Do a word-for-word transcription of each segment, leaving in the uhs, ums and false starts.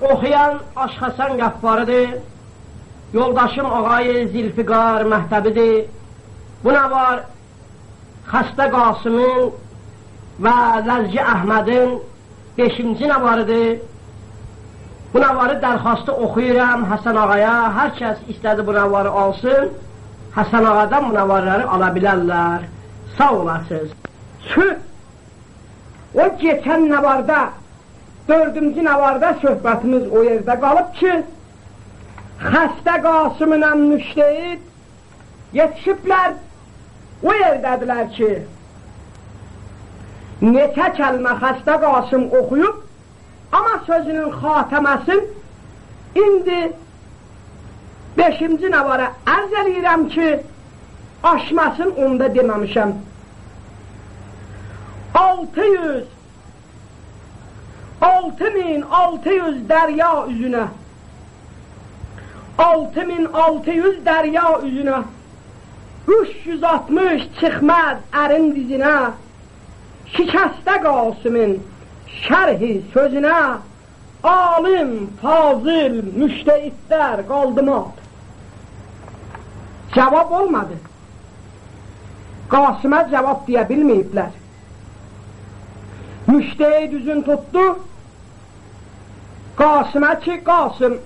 oxuyan Aşxəsən Qəffarıdır. Yoldaşım ağayı Zilfiqar Məhtəbidir. Buna var Xəstə Qasımın və Ləzgi Əhmədin beşinci nəvarıdır. Bu nəvarı dərxastı oxuyuram Həsən ağaya. Hər kəs istədi bu nəvarı alsın. Həsən ağadan bu nəvarları ala bilərlər. Sağ olasınız. Şu, o geçən nəvarda, dördüncü nəvarda söhbətimiz o yerdə qalıb ki, Xəstə Qasımla Müştehid yetişiblər, o yerdədirlər ki, neçə kəlmə Xəstə Qasım oxuyub, amma sözünün xatəməsin indi beşinci nəvara ərz eləyirəm ki, aşmasın onda deməmişəm. Altı yüz, altı min altı yüz dərya üzünə, altı min altı yüz dərya üzünə, üç yüz altmış çıxmaz ərin dizinə, Şikəstə Qasımın şərhi sözünə, alim, fazil, müştehidlər qaldımat. Cavab olmadı. Qasım'a cavab deyə bilməyiblər. Müştehid üzün tutdu, Qasım'a ki, Qasım,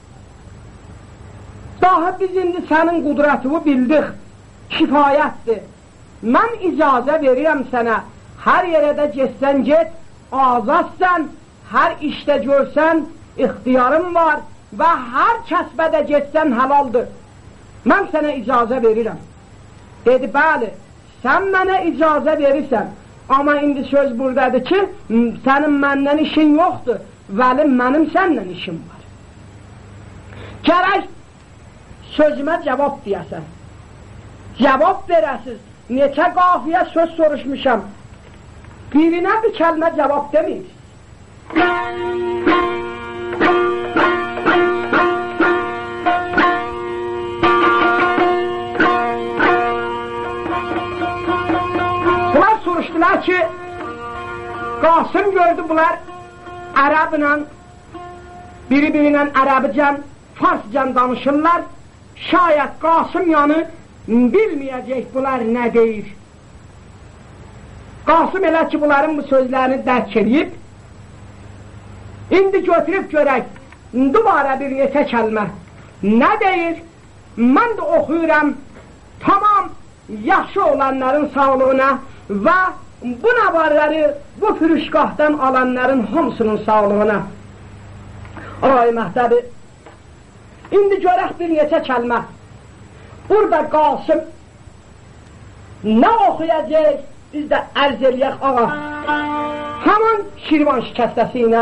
daha biz indi sənin qudrətini bildik, kifayətdir. Mən icazə verirəm sənə, hər yerə də getsən get, azadsən, hər işdə görsən, ixtiyarın var və hər kəsbədə getsən həlaldır. Mən sənə icazə verirəm. Dedi, bəli, sən mənə icazə verirsən, amma indi söz buradadır ki, sənin məndən işin yoxdur, vəli mənim səndən işim var. Gərək sözümə cavab deyəsən, cavab verəsiz, neçə qafiyə söz soruşmuşam, birinə bir kəlmə cavab deməyir. Bunlar soruşdular ki, Qasım gördü bunlar ərəblə, biri-birinə ərəbicən, farscan danışırlar, şayət Qasım yanı bilməyəcək bunlar nə deyir. Qasım elə ki, bunların bu sözlərini dərk edib, indi götürüb görək, duvara bir neçə kəlmə nə deyir, mən də oxuyuram tamam yaxşı olanların sağlığına və bu nəvarları bu pürüşgahdan alanların hamısının sağlığına. Ay Məhtəbi, indi görək bir neçə kəlmə. Burada Qasım nə oxuyacaq, biz də ərz eləyək ağa. Həman Şirvan şikəstəsi ilə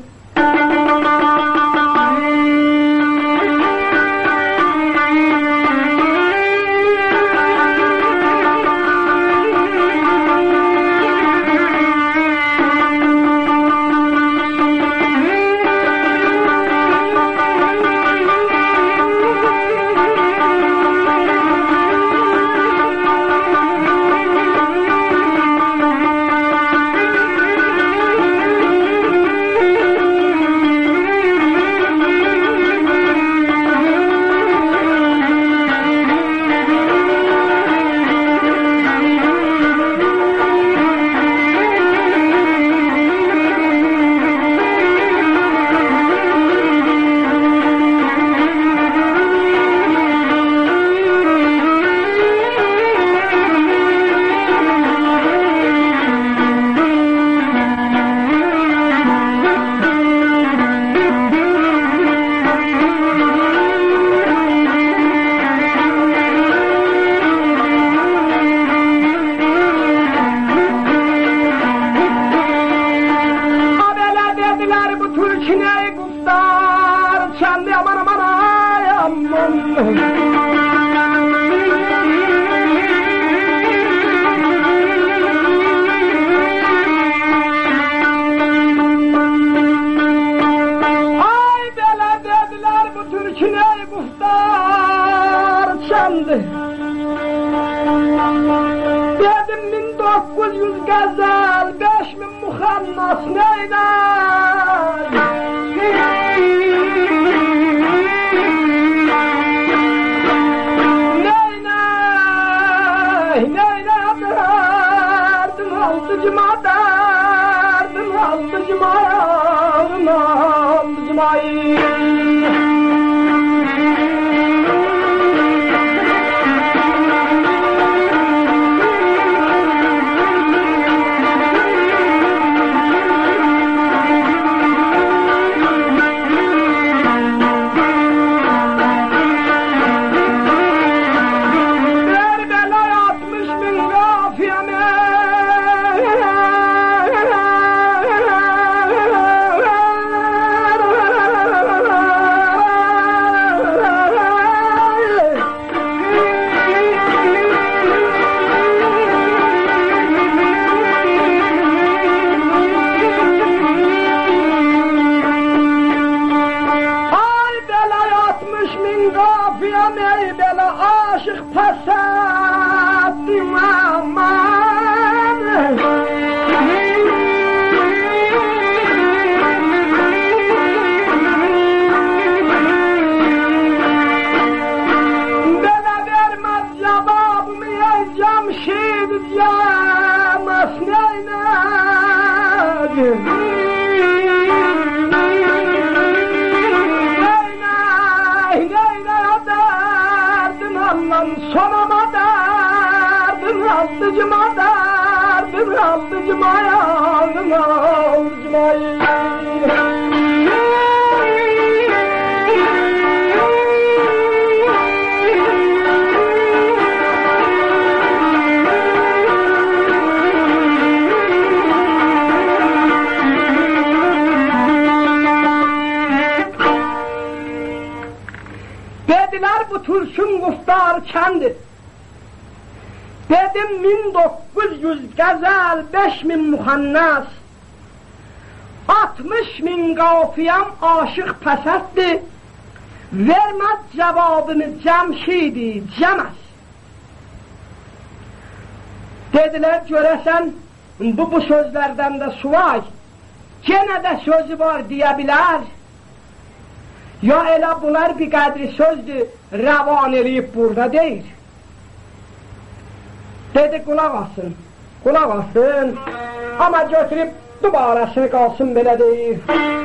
dedim min dokuz yüz gazel, beş min muhannas neyler? oldu Cuma'yı. Sonama derdim aldıcıma derdim aldıcıma yandım aldıcımayı. Dediler bu Türk'ün Muhtar kendi. Dedim bin dokuz yüz gazel, beş bin muhannas, altmış bin kafiyem aşık pesetti. Vermez cevabını Cemşidi, Cemez. Dediler göresen bu bu sözlerden de suvay, gene de sözü var diyebilir. Ya elə bunlar bir qədri sözdür, rəvan eləyib burada deyil. Dedi kulak alsın, kulak alsın, ama götürüb dubarasını qalsın belə deyil.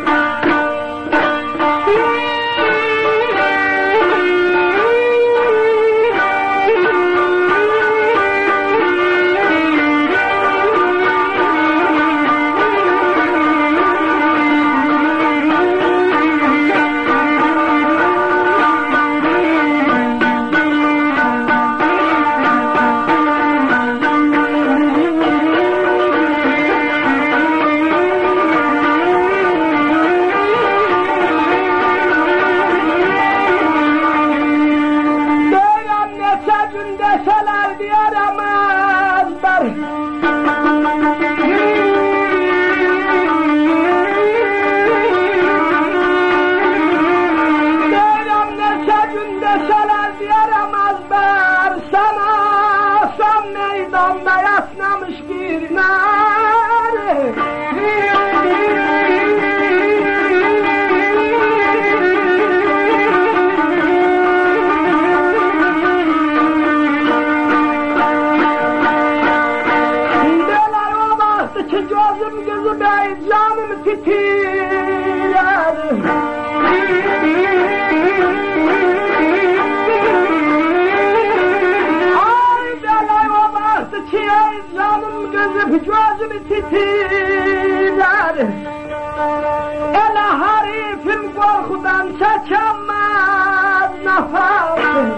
Elə harifim qorxudan çəkəməz nəfəsim.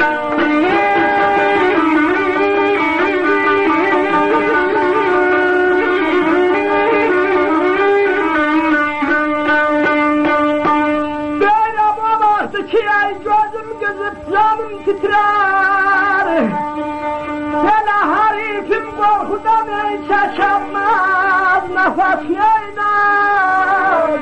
Belə babaxdı ki, ey gözüm qızıb, canım titrər. Elə harifim qorxudan ey çəkəməz nəfəs neynər.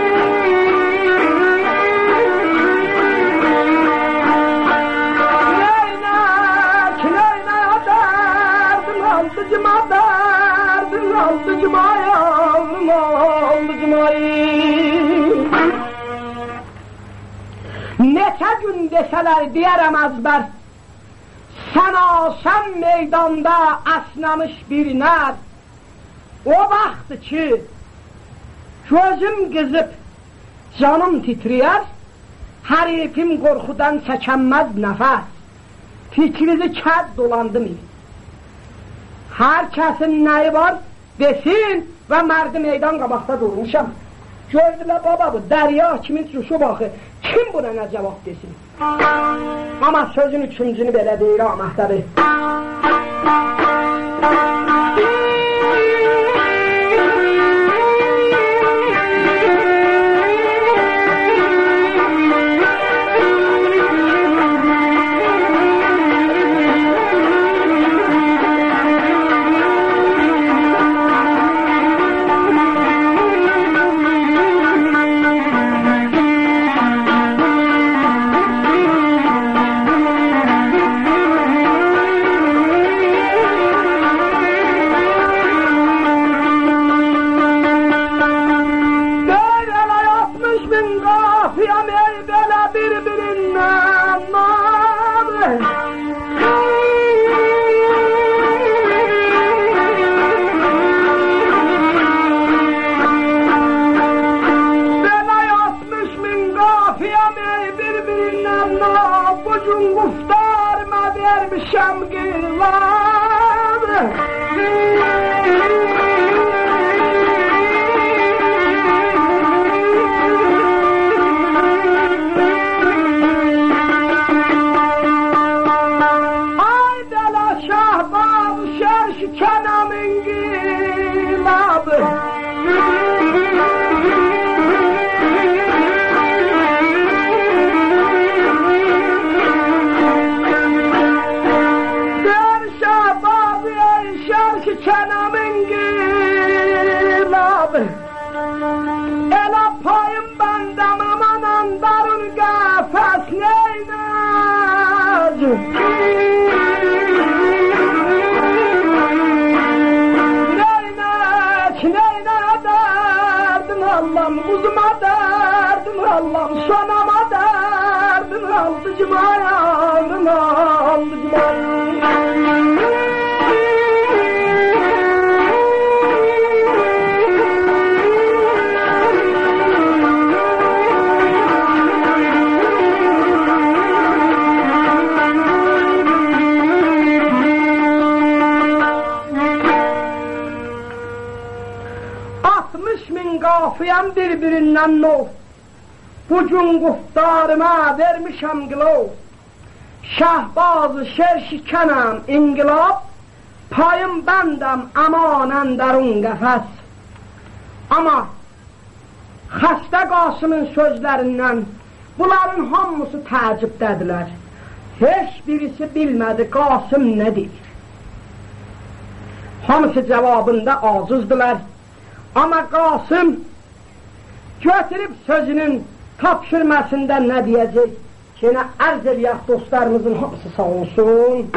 Neynek, neynek derdim aldıcıma derdim aldıcıma yavrum aldıcımayı. Neçə gün desələr deyərəm əzbər, sən asən meydanda əsnəmiş bir nər. O vaxtı ki, gözüm qızıb, canım titriyər, hərifim qorxudan çəkənməz nəfəs, fikrinizi kəd dolandı mı? Hər kəsin nəyi var, desin və mərdi meydan qabaqda durmuşam. Gördülər baba bu, dərya kimin cuşu baxı, kim buna nə cavab desin? Amma sözün üçüncünü belə deyir Ahmədəbi. birbirinden nov, bugün kuftarıma vermişem glov, şahbazı şerşikenam ingilab, payım bendem amanen derun qəfəs. Ama Xəstə Qasımın sözlerinden bunların hamısı təəccübdədirlər. Heç birisi bilmədi Qasım nədir. Hamısı cevabında acızdılar. Ama Qasım götürüp sözünün tapşırmasında ne diyecek? Yine arz ediyək dostlarımızın hamısı sağ olsun.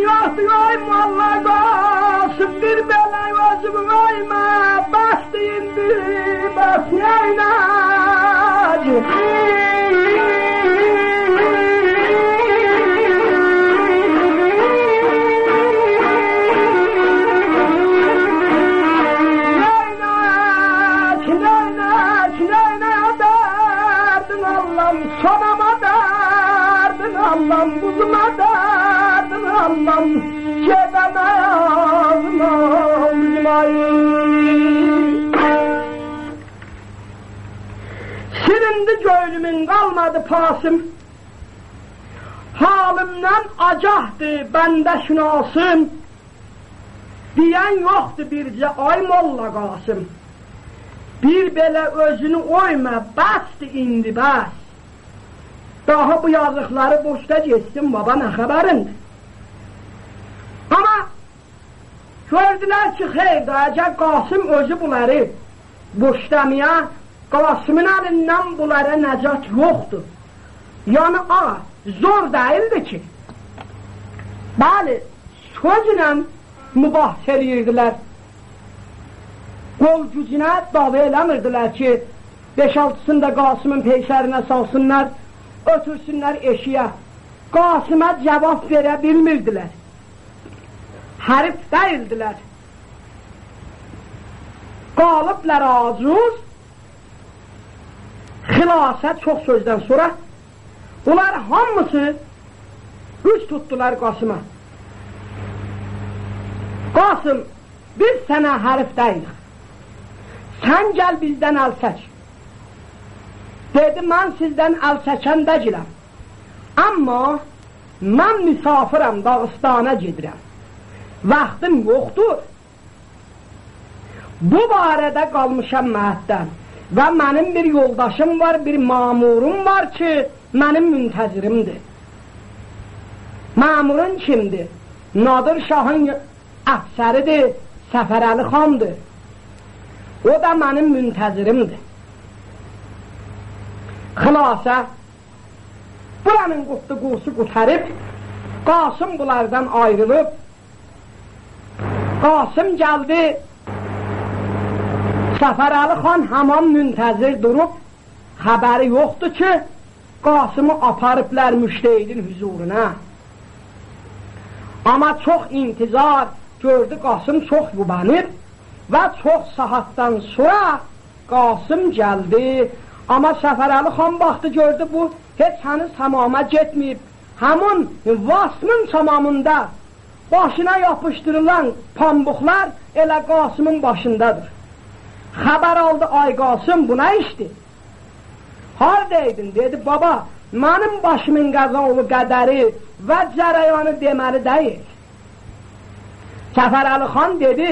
yoxdur qoyma Qasım bir belə özümü qoyma Bastı indi bas neynacı Neynaç, neynaç, neynaç derdin Allah'ım sonama derdin Allah'ım buzuma derdin Allah'ım Gedemem Sirindi gönlümün qalmadı pasım Halimden acahdı bəndə şünasım Diyen yoktu birce ay Molla Qasım Bir belə özünü oyma bastı indi bəs Daha bu yazıqları boşda geçsin baba ne xəbərindir Ama gördülər ki xeyr dayacaq Qasım özü bunları boşlamaya Qasımın əlindən bunlara nəcat yoxdur Yani a zor değildi ki Bəli sözlə mübahs edirdilər Qol gücünə dava eləmirdilər ki beş altısını da Qasımın peysərinə salsınlar Ötürsünlər eşiyə Qasıma cavab verə bilmirdilər Hərif deyildilər Qalıblər acuz Xilasət çox sözdən sonra Bunlar hamısı üç tutdular Qasıma Qasım biz sənə hərif deyilik Sən gəl bizdən əl çək Dedi mən sizdən əl çəkən dəciləm Amma mən misafirəm Dağıstana gedirəm Vaxtım yoxdur Bu barədə qalmışam məhəddən Və mənim bir yoldaşım var Bir mamurum var ki Mənim müntəzirimdir Mamurun kimdir? Nadir Şahın əfsəridir Səfərəli xandır O da mənim müntəzirimdir Xülasə Buranın qutlu qusu qutarıb Qasım bunlardan ayrılıb Qasım gəldi Səfərəli xan həman müntəzir durub Xəbəri yoxdur ki Qasımı aparıblər müştehidin huzuruna Amma çox intizar gördü Qasım çox yubanır Və çox saatdan sonra Qasım gəldi Amma Səfərəli xan baxdı gördü bu heç həniz tamama getməyib Həmin vasmın tamamında Başına yapışdırılan pambıqlar elə Qasımın başındadır Xəbər aldı ay Qasım bu nə işdir? Haradaydın? Dedi baba mənim başımın qəzalı qədəri və cərəyanı deməli deyil Səfərəli xan dedi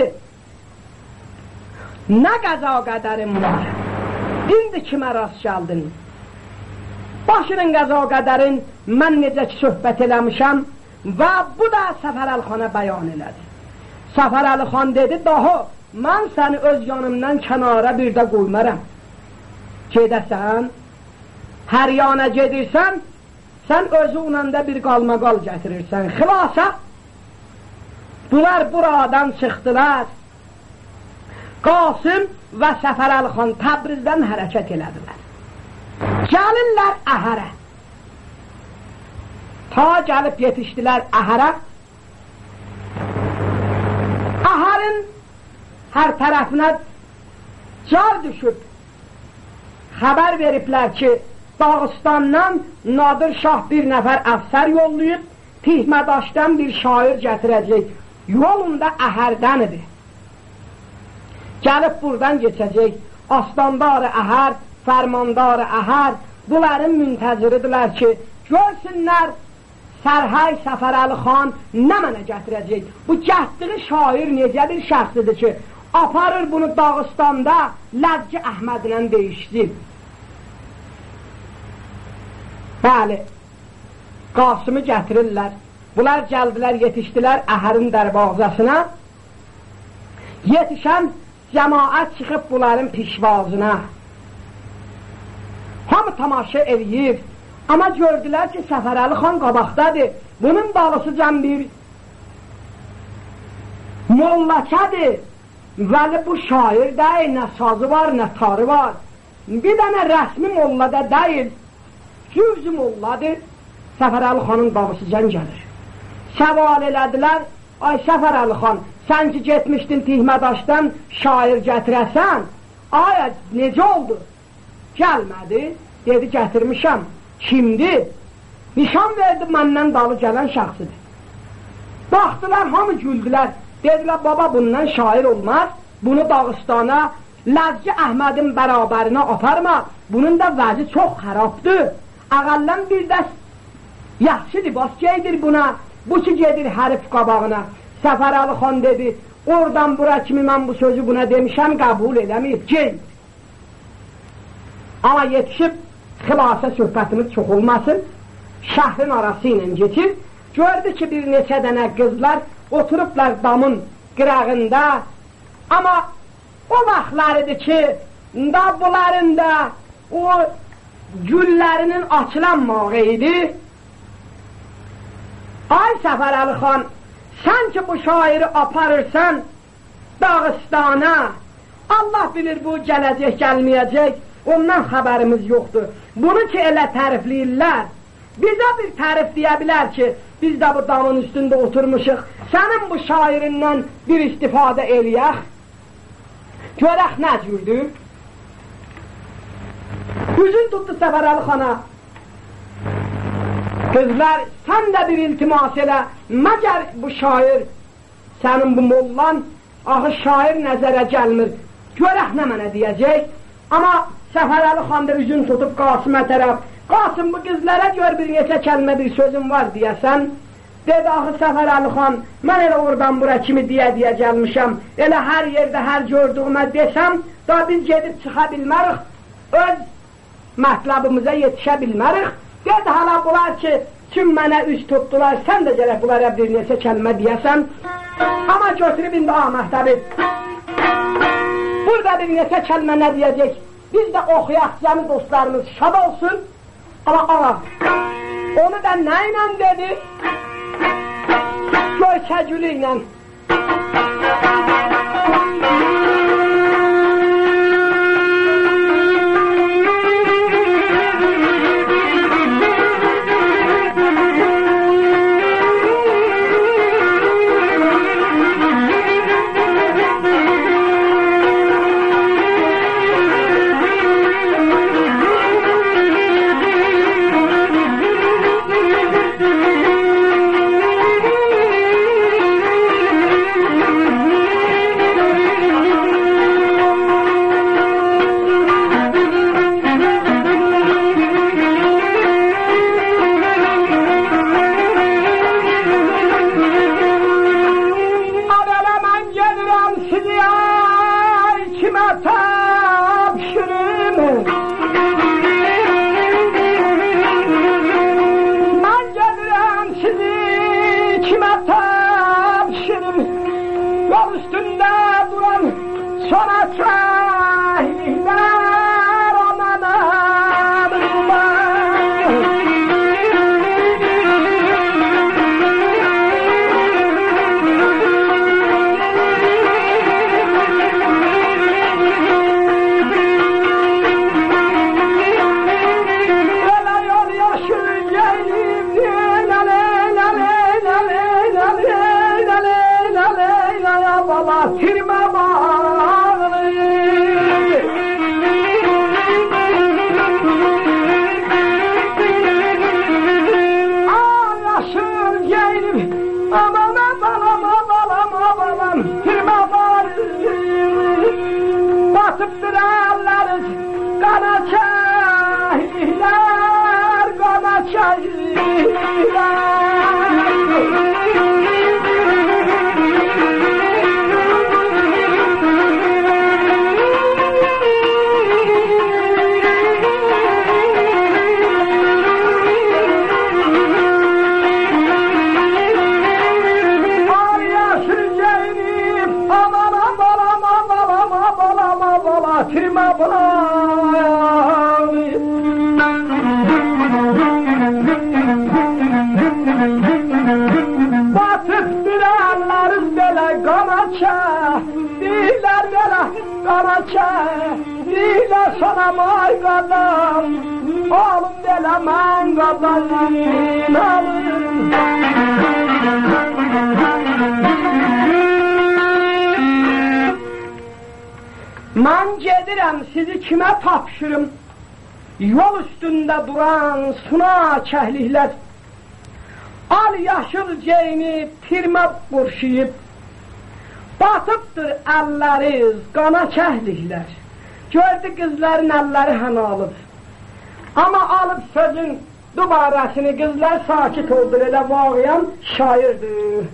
Nə qəza qədərim var? İndi kimə rast gəldin? Başının qəza qədərin mən necə ki söhbət eləmişəm Və bu da Səfərəli xana bəyan elədi Səfərəli xan dedi daha Mən səni öz yanımdan kənara bir də qoymaram Gedəsən Hər yana gedirsən Sən özü onanda bir qalmaqal gətirirsən Xilasa Bunlar buradan çıxdılar Qasım və Səfərəli xan Təbrizdən hərəkət elədilər Gəlirlər Əhərə Ta gəlib yetişdilər Əhərə Əhərin hər tərəfinə car düşüb Xəbər veriblər ki Dağıstandan Nadir Şah bir nəfər əfsər yollayıb Tihmədaşdan bir şair gətirəcək Yolunda Əhərdən idi Gəlib buradan geçəcək Aslandarı Əhər, Fərmandarı Əhər Bunların müntəziridirlər ki Görsünlər Sərhəy Səfərəli xan nə mənə gətirəcək Bu gətdiği şair necə bir şəxsidir ki Aparır bunu Dağıstanda Ləzgi Əhmədlə deyişsin Bəli Qasımı gətirirlər Bunlar gəldilər yetişdilər Əhərin dərbağzasına Yetişən cəmaət çıxıb bunların pişvazına Hamı tamaşa eləyir Amma gördülər ki Səfərəli xan qabaqdadır Bunun balısı cəm bir mollaçadır. Vəli bu şair deyil, nə sazı var, nə tarı var. Bir dənə rəsmi mollada deyil, cüvzü molladır. Səfər Əli xanın babası zəng gəlir. Səval elədilər, ay Səfər Əli xan, sən ki getmişdin Tihmədaşdan şair gətirəsən, ay necə oldu? Gəlmədi, dedi gətirmişəm. Kimdir? Nişan verdi, məndən dalı gələn şəxsidir. Baxdılar, hamı güldülər. Dedilər, baba bundan şair olmaz, bunu Dağıstana, Ləzgi Əhmədin bərabərinə aparma, bunun da vəzi çox xərabdır. Əqəllən bir dəst yaxşı libas geydir buna, bu ki gedir hərif qabağına. Səfər Əli xan dedi, oradan bura kimi mən bu sözü buna demişəm, qəbul eləməyib, geydir. Amma yetişib, xilasa söhbətimiz çox olmasın, şəhrin arası ilə geçir, gördü ki bir neçə dənə qızlar oturublar damın qırağında, amma o vaxtlarıdır ki, da bunların da o güllərinin açılanmağı idi. Ay Səfər Əli xan, sən ki bu şairi aparırsan Dağıstana, Allah bilir bu gələcək, gəlməyəcək, ondan xəbərimiz yoxdur. Bunu ki elə tərifləyirlər, bizə bir tərif deyə bilər ki, biz də bu damın üstündə oturmuşuq, sənin bu şairindən bir istifadə eləyək, görək nə cürdür? Üzün tutdu Səfər Əli xana, qızlar, sən də bir iltimas elə, məgər bu şair, sənin bu mollan, axı şair nəzərə gəlmir, görək nə mənə deyəcək, amma Səfər Əli xan da üzün tutub Qasımə tərəf, Qasım bu qızlara gör bir neçə kəlmə bir sözüm var deyəsən, dedi, axı Səfər Əli xan, mən elə oradan bura kimi deyə-deyə gəlmişəm, elə hər yerdə hər gördüğümə desəm, da biz gedib çıxa bilmərik, öz mətləbimizə yetişə bilmərik, dedi, hala bunlar ki, kim mənə üz tutdular, sən də gələk bunlara bir neçə kəlmə deyəsən, amma götürüb indi A məktəbi, burada bir neçə kəlmə nə deyəcək, biz də oxuyaq, cəmi dostlarımız şad olsun, amma ağa, onu da nə ilə dedi? Görkəcülü ilə. Batık bir Elləriniz belə qanaça, deyirlər belə qanaça, deyirlər sana may qadam, oğlum belə mən qadayım, alım. Mən gedirəm, sizi kimə tapşırım? Yol üstündə duran suna kəhliklər, al yaşıl ceyni pirmə burşuyub, batıbdır əlləriz qana kəhliklər. Gördü qızların əlləri hən alıb. Amma alıb sözün dubarəsini qızlar sakit oldur, elə vağıyan şairdir.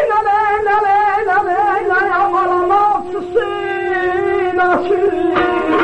Nasıl